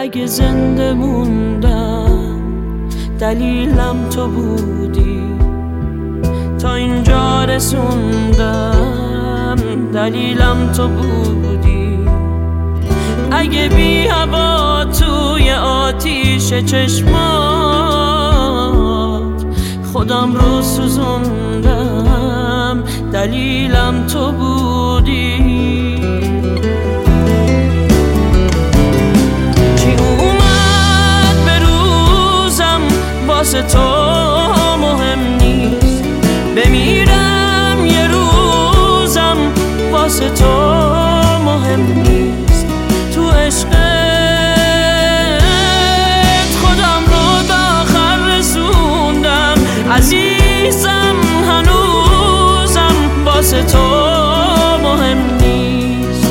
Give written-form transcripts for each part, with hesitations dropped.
اگه زنده موندم دلیلم تو بودی، تا اینجا رسوندم دلیلم تو بودی. اگه بی هوا توی آتیش چشمات خودم رو سوزوندم دلیلم تو بودی. چی اومد به روزم واسه تو مهم نیست، بمیرم یه روزم واسه تو مهم نیست. تو عشقت خودم رو به آخر رسوندم، عزیزم هنوزم واسه تو مهم نیست،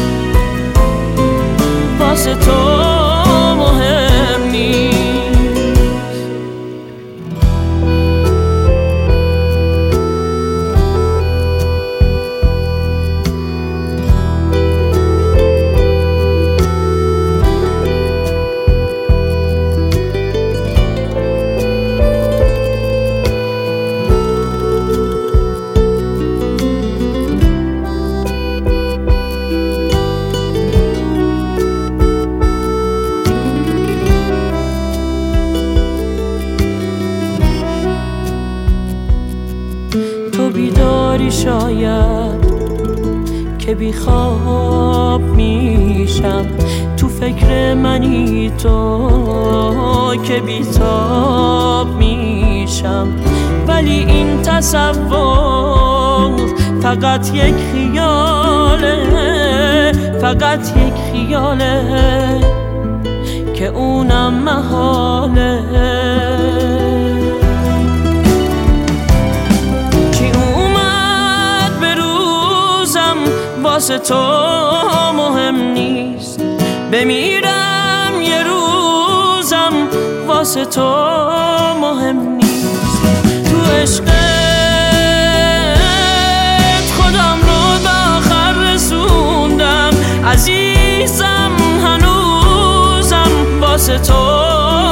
واسه تو مهم نیست. تو بیداری شاید که بی خواب میشم، تو فکر منی تو که بی تاب میشم. ولی این تصور فقط یک خیاله، فقط یک خیاله که اونم محاله. واسه تو مهم نیست، بمیرم یه روزم واسه تو مهم نیست. تو عشقت خودم رو به آخر رسوندم، عزیزم هنوزم واسه تو